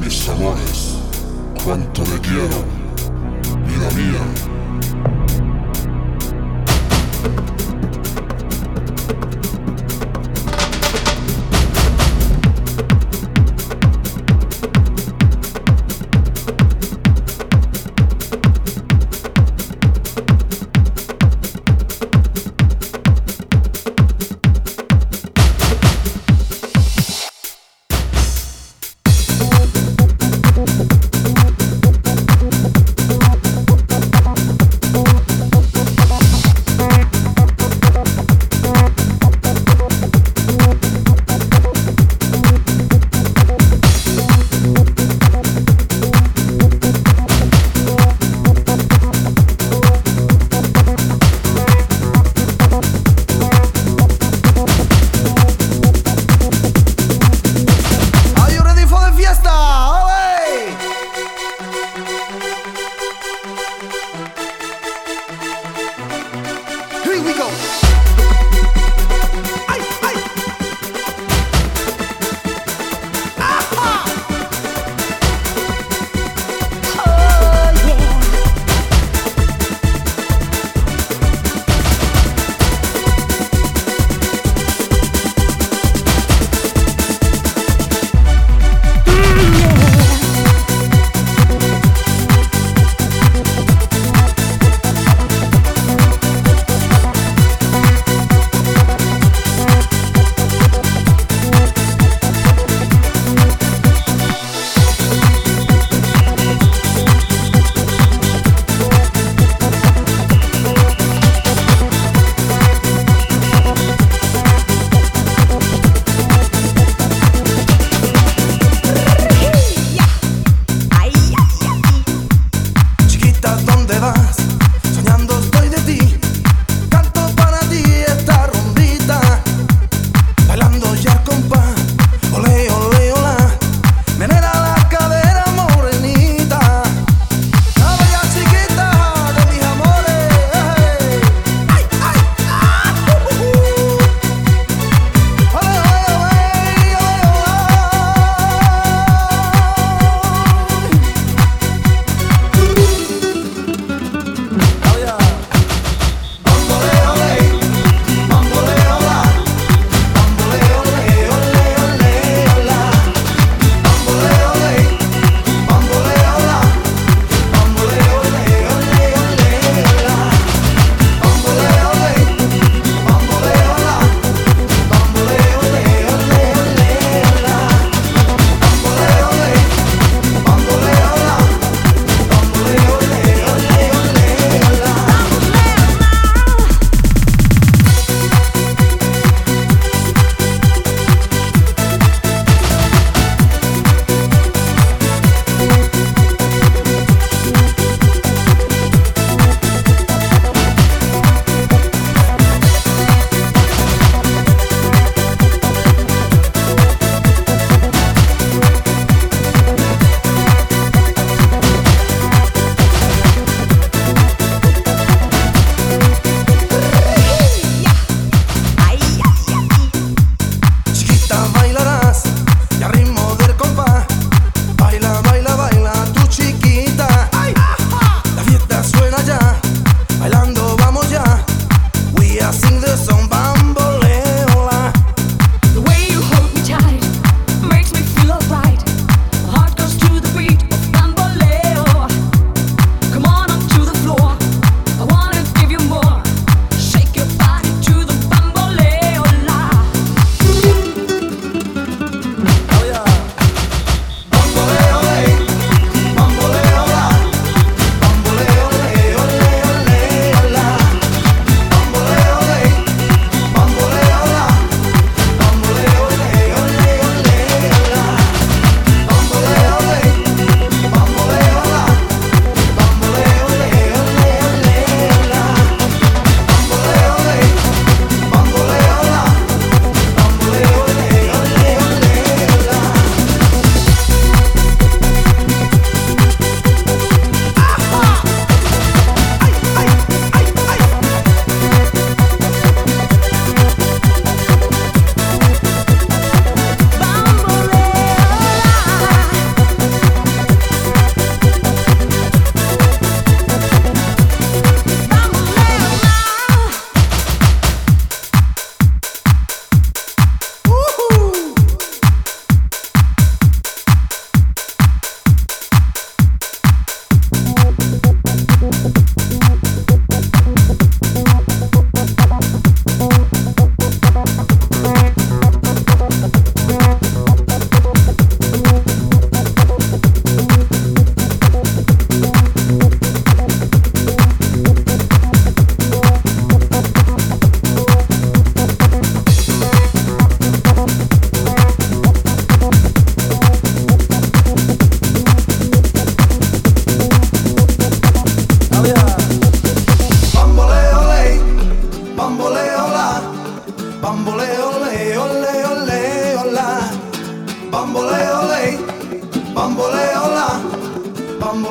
mis amores, cuánto te quiero, vida mía.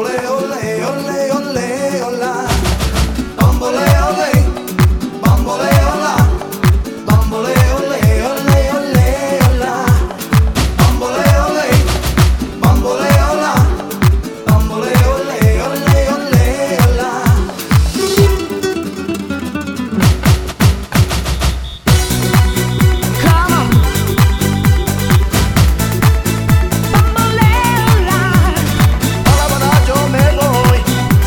Bambole ole ole ole ola. Bambole ole, bambole ola. Bambole ole ole ole ola. Bambole ole, bambole ola. Bambole ole ole ole ola. Come on, bambole ola. Hola, buenas, yo me voy.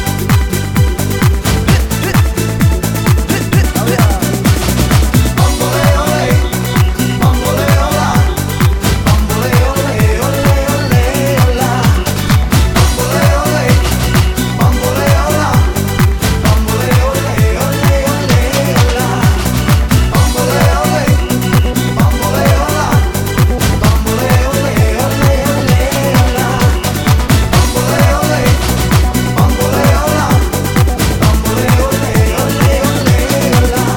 Bambole ole, bambole ola. Bambole ole ole ole ola. Bambole ole, bambole ola. Bambole ole ole ole ola. Bambole ole, bambole ola. Bambole ole ole ole ola. Bambole ole, bambole ola. Bambole ole ole ole ola.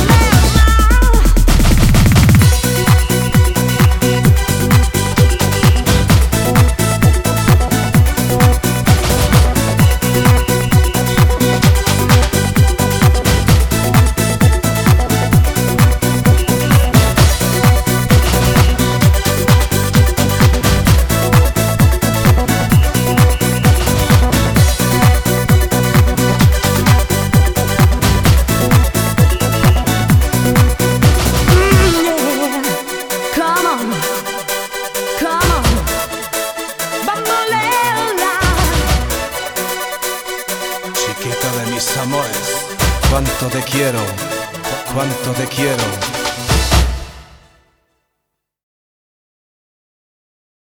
Yeah. Come on, come on, bambole ola. Chiquita de mis amores, cuánto te quiero, cuánto te quiero.